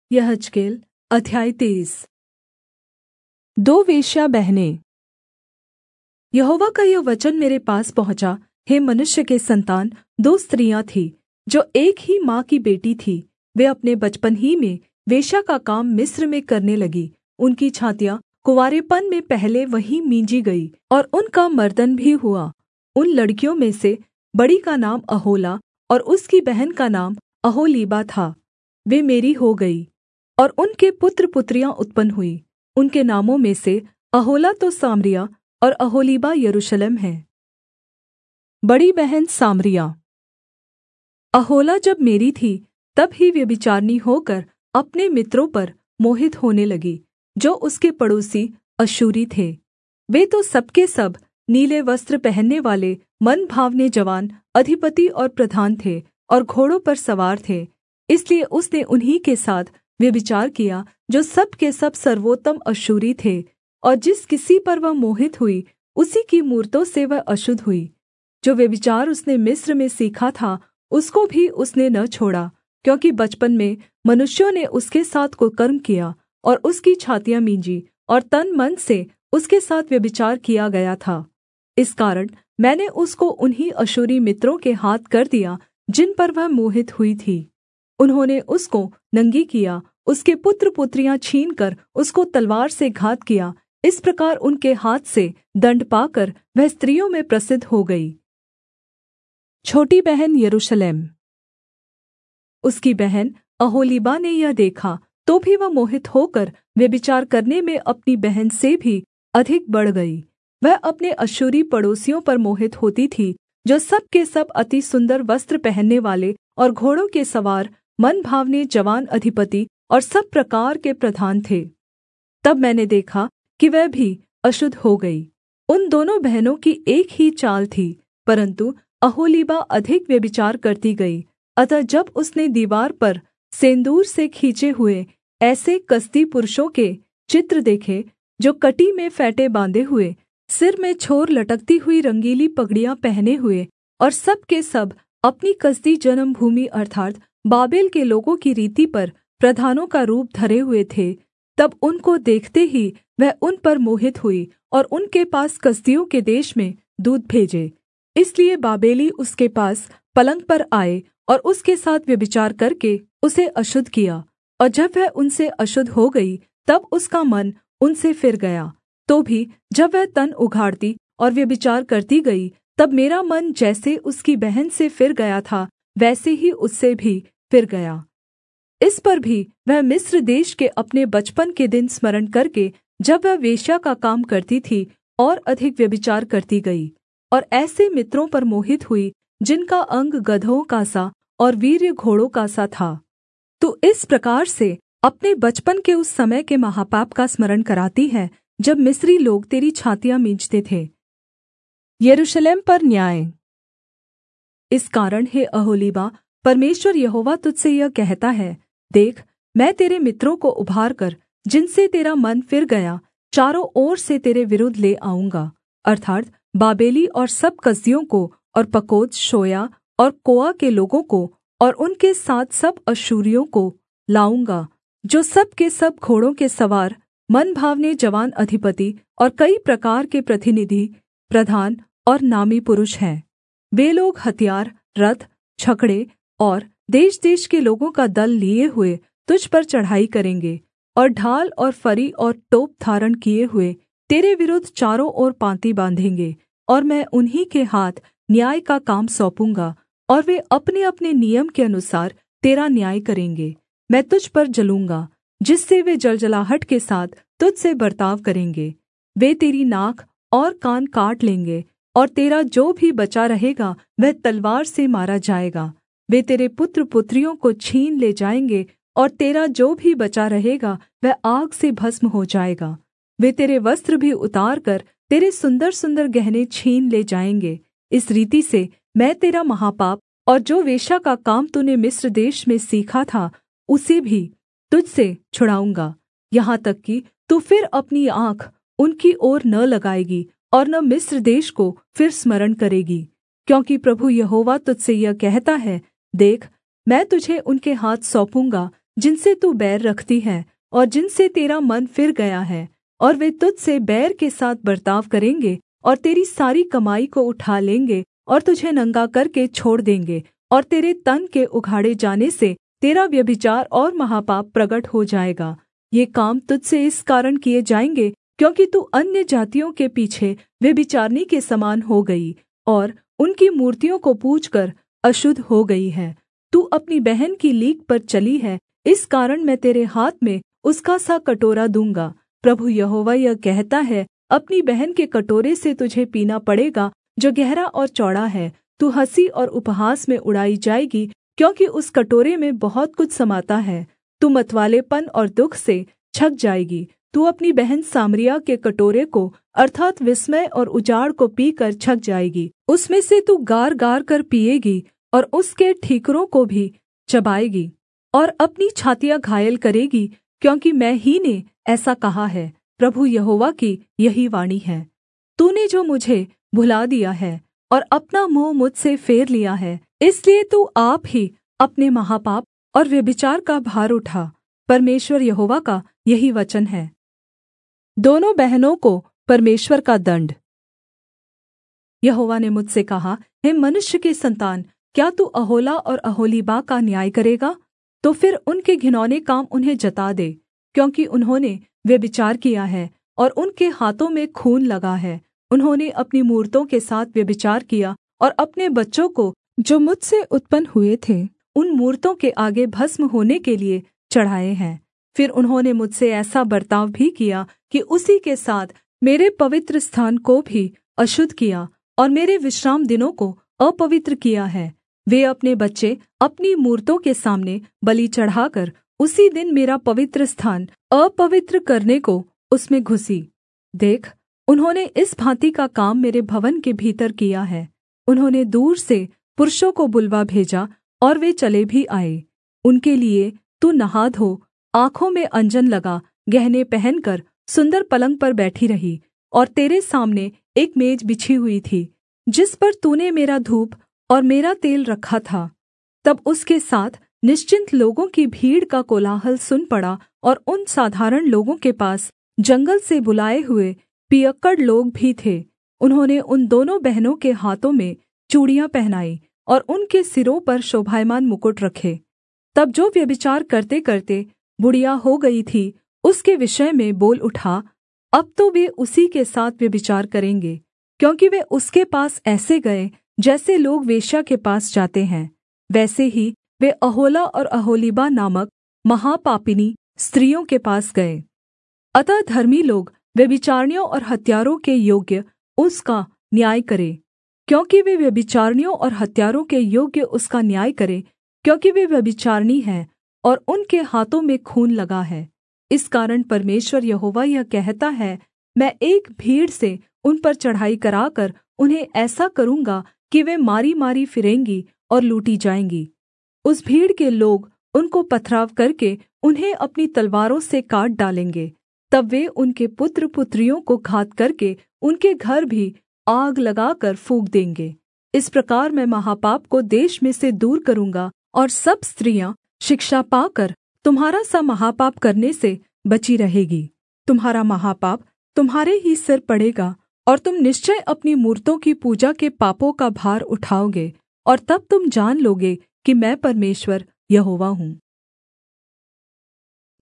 यहेजकेल अध्याय 23। दो वेश्या बहनें। यहोवा का यह वचन मेरे पास पहुँचा, हे मनुष्य के सन्तान, दो स्त्रियाँ थीं जो एक ही माँ की बेटी थीं। वे अपने बचपन ही में वेश्या का काम मिस्र में करने लगीं। उनकी छातियाँ कुँवारेपन में पहले वहीं मींजी गई और उनका मर्दन भी हुआ। उन लड़कियों में से बड़ी का नाम अहोला और उसकी बहन का नाम ओहोलीबा था। वे मेरी हो गई और उनके पुत्र पुत्रियाँ उत्पन्न हुई। उनके नामों में से अहोला तो सामरिया और ओहोलीबा यरूशलेम है। बड़ी बहन सामरिया। अहोला जब मेरी थी तब ही व्यभिचारिणी होकर अपने मित्रों पर मोहित होने लगी, जो उसके पड़ोसी अश्शूरी थे। वे तो सब के सब नीले वस्त्र पहनने वाले मनभावने जवान अधिपति और प्रधान थे और घोड़ों पर सवार थे। इसलिए उसने उन्हीं के साथ व्यभिचार किया जो सब के सब सर्वोत्तम अश्शूरी थे, और जिस किसी पर वह मोहित हुई उसी की मूरतों से वह अशुद्ध हुई। जो व्यभिचार उसने मिस्र में सीखा था उसको भी उसने न छोड़ा, क्योंकि बचपन में मनुष्यों ने उसके साथ कुकर्म किया और उसकी छातियाँ मींजी और तन मन से उसके साथ व्यभिचार किया गया था। इस कारण मैंने उसको उन्हीं अश्शूरी मित्रों के हाथ कर दिया जिन पर वह मोहित हुई थी। उन्होंने उसको नंगी किया, उसके पुत्र पुत्रियाँ छीनकर उसको तलवार से घात किया। इस प्रकार उनके हाथ से दण्ड पाकर वह स्त्रियों में प्रसिद्ध हो गई। छोटी बहन यरूशलेम। उसकी बहन ओहोलीबा ने यह देखा तो भी वह मोहित होकर व्यभिचार करने में अपनी बहन से भी अधिक बढ़ गई। वह अपने अश्शूरी पड़ोसियों पर मोहित होती थी, जो सब के सब अति सुन्दर वस्त्र पहनने वाले और घोड़ों के सवार मनभावने जवान अधिपति और सब प्रकार के प्रधान थे। तब मैंने देखा कि वह भी अशुद्ध हो गई। उन दोनों बहनों की एक ही चाल थी, परन्तु ओहोलीबा अधिक व्यभिचार करती गई। अतः जब उसने दीवार पर सेंदूर से खींचे हुए ऐसे कसदी पुरुषों के चित्र देखे, जो कमर में फेंटे बाँधे हुए, सिर में छोर लटकती हुई रंगीली पगड़ियाँ पहने हुए और सब के सब अपनी कसदी जन्मभूमि अर्थात् बाबेल के लोगों की रीति पर प्रधानों का रूप धरे हुए थे, तब उनको देखते ही वह उन पर मोहित हुई और उनके पास कसदियों के देश में दूत भेजे। इसलिए बाबेली उसके पास पलंग पर आए और उसके साथ व्यभिचार करके उसे अशुद्ध किया। और जब वह उनसे अशुद्ध हो गई तब उसका मन उनसे फिर गया। तो भी जब वह तन उघाड़ती और व्यभिचार करती गई, तब मेरा मन जैसे उसकी बहन से फिर गया था वैसे ही उससे भी फिर गया। इस पर भी वह मिस्र देश के अपने बचपन के दिन स्मरण करके, जब वह वेश्या का काम करती थी, और अधिक व्यभिचार करती गई और ऐसे मित्रों पर मोहित हुई जिनका अंग गदहों का सा और वीर्य घोड़ों का सा था। तू इस प्रकार से अपने बचपन के उस समय के महापाप का स्मरण कराती है जब मिस्री लोग तेरी छातियाँ मींजते थे। यरूशलेम पर न्याय। इस कारण हे ओहोलीबा, परमेश्वर यहोवा तुझसे यह कहता है, देख, मैं तेरे मित्रों को उभारकर, जिनसे तेरा मन फिर गया, चारों ओर से तेरे विरुद्ध ले आऊँगा, अर्थात् बाबेली और सब कसदियों को और पकोद, शोया और कोआ के लोगों को और उनके साथ सब अश्शूरियों को लाऊँगा, जो सब के सब घोड़ों के सवार, मनभावने जवान अधिपति और कई प्रकार के प्रतिनिधि, प्रधान और नामी पुरुष हैं। वे लोग हथियार, रथ, छकड़े और देश-देश के लोगों का दल लिए हुए तुझ पर चढ़ाई करेंगे, और ढाल और फरी और टोप धारण किए हुए तेरे विरुद्ध चारों ओर पाँति बाँधेंगे। और मैं उन्हीं के हाथ न्याय का काम सौंपूँगा, और वे अपने-अपने नियम के अनुसार तेरा न्याय करेंगे। मैं तुझ पर जलूँगा, जिससे वे जलजलाहट के साथ तुझ से बर्ताव करेंगे। वे तेरी नाक और कान काट लेंगे, और तेरा जो भी बचा रहेगा वह तलवार से मारा जाएगा। वे तेरे पुत्र पुत्रियों को छीन ले जाएँगे, और तेरा जो भी बचा रहेगा वह आग से भस्म हो जाएगा। वे तेरे वस्त्र भी उतार कर तेरे सुन्दर-सुन्दर गहने छीन ले जाएँगे। इस रीति से मैं तेरा महापाप और जो वेश्या का काम तूने मिस्र देश में सीखा था उसे भी तुझसे छुड़ाऊँगा, यहाँ तक कि तू फिर अपनी आँख उनकी ओर न लगाएगी और न मिस्र देश को फिर स्मरण करेगी। क्योंकि प्रभु यहोवा तुझसे यह कहता है, देख, मैं तुझे उनके हाथ सौंपूँगा, जिनसे तू बैर रखती है और जिनसे तेरा मन फिर गया है, और वे तुझ से बैर के साथ बर्ताव करेंगे और तेरी सारी कमाई को उठा लेंगे और तुझे नंगा करके छोड़ देंगे, और तेरे तन के उघाड़े जाने से तेरा व्यभिचार और महापाप प्रगट हो जाएगा। ये काम तुझसे इस कारण किए जाएंगे क्योंकि तू अन्य जातियों के पीछे व्यभिचारिणी के समान हो गई और उनकी मूर्तियों को पूजकर अशुद्ध हो गई है। तू अपनी बहन की लीक पर चली है, इस कारण मैं तेरे हाथ में उसका सा कटोरा दूँगा। प्रभु यहोवा यह कहता है, अपनी बहन के कटोरे से तुझे पीना पड़ेगा, जो गहरा और चौड़ा है। तू हँसी और उपहास में उड़ाई जाएगी, क्योंकि उस कटोरे में बहुत कुछ समाता है। तू मतवालेपन और दुःख से छक जाएगी। तू अपनी बहन सामरिया के कटोरे को अर्थात् विस्मय और उजाड़ को पीकर छक जाएगी। उसमें से तू गार गार कर पिएगी और उसके ठीकरों को भी चबाएगी और अपनी छातियाँ घायल करेगी, क्योंकि मैं ही ने ऐसा कहा है। प्रभु यहोवा की यही वाणी है। तूने जो मुझे भुला दिया है और अपना मुँह मुझसे फेर लिया है, इसलिए तू आप ही अपने महापाप और व्यभिचार का भार उठा। परमेश्वर यहोवा का यही वचन है। दोनों बहनों को परमेश्वर का दण्ड। यहोवा ने मुझसे कहा, हे मनुष्य के सन्तान, क्या तू ओहोला और ओहोलीबा का न्याय करेगा? तो फिर उनके घिनौने काम उन्हें जता दे, क्योंकि उन्होंने व्यभिचार किया है और उनके हाथों में खून लगा है। उन्होंने अपनी मूरतों के साथ व्यभिचार किया और अपने बच्चों को, जो मुझसे उत्पन्न हुए थे, उन मूरतों के आगे भस्म होने के लिए चढ़ाए हैं। फिर उन्होंने मुझसे ऐसा बर्ताव भी किया कि उसी के साथ मेरे पवित्र स्थान को भी अशुद्ध किया और मेरे विश्राम दिनों को अपवित्र किया है। वे अपने बच्चे अपनी मूरतों के सामने बलि चढ़ाकर उसी दिन मेरा पवित्र स्थान अपवित्र करने को उसमें घुसी। देख, उन्होंने इस भाँति का काम मेरे भवन के भीतर किया है। उन्होंने दूर से पुरुषों को बुलवा भेजा और वे चले भी आए। उनके लिए तू नहा धो, आँखों में अंजन लगा, गहने पहनकर सुन्दर पलंग पर बैठी रही, और तेरे सामने एक मेज बिछी हुई थी, जिस पर तूने मेरा धूप और मेरा तेल रखा था। तब उसके साथ निश्चिन्त लोगों की भीड़ का कोलाहल सुन पड़ा, और उन साधारण लोगों के पास जंगल से बुलाए हुए पियक्कड़ लोग भी थे। उन्होंने उन दोनों बहनों के हाथों में चूड़ियाँ पहनाई और उनके सिरों पर शोभायमान मुकुट रखे। तब जो व्यभिचार करते-करते बुढ़िया हो गई थी, उसके विषय में बोल उठा, अब तो वे उसी के साथ व्यभिचार करेंगे, क्योंकि वे उसके पास ऐसे गए जैसे लोग वेश्या के पास जाते हैं। वैसे ही वे ओहोला और ओहोलीबा नामक महापापिनी स्त्रियों के पास गए। अतः धर्मी लोग व्यभिचारिणियों और हत्यारों के योग्य उसका न्याय करें, क्योंकि वे व्यभिचारिणियों और हत्यारों के योग्य उसका न्याय करें, क्योंकि वे व्यभिचारिणी हैं और उनके हाथों में खून लगा है। इस कारण परमेश्वर यहोवा यह कहता है, मैं एक भीड़ से उन पर चढ़ाई कराकर उन्हें ऐसा करूँगा कि वे मारी-मारी फिरेंगी और लूटी जाएँगी। उस भीड़ के लोग उनको पथराव करके उन्हें अपनी तलवारों से काट डालेंगे। तब वे उनके पुत्र पुत्रियों को घात करके उनके घर भी आग लगाकर फूँक देंगे। इस प्रकार मैं महापाप को देश में से दूर करूँगा, और सब स्त्रियाँ शिक्षा पाकर तुम्हारा सा महापाप करने से बची रहेगी। तुम्हारा महापाप तुम्हारे ही सिर पड़ेगा, और तुम निश्चय अपनी मूरतों की पूजा के पापों का भार उठाओगे, और तब तुम जान लोगे कि मैं परमेश्वर यहोवा हूँ।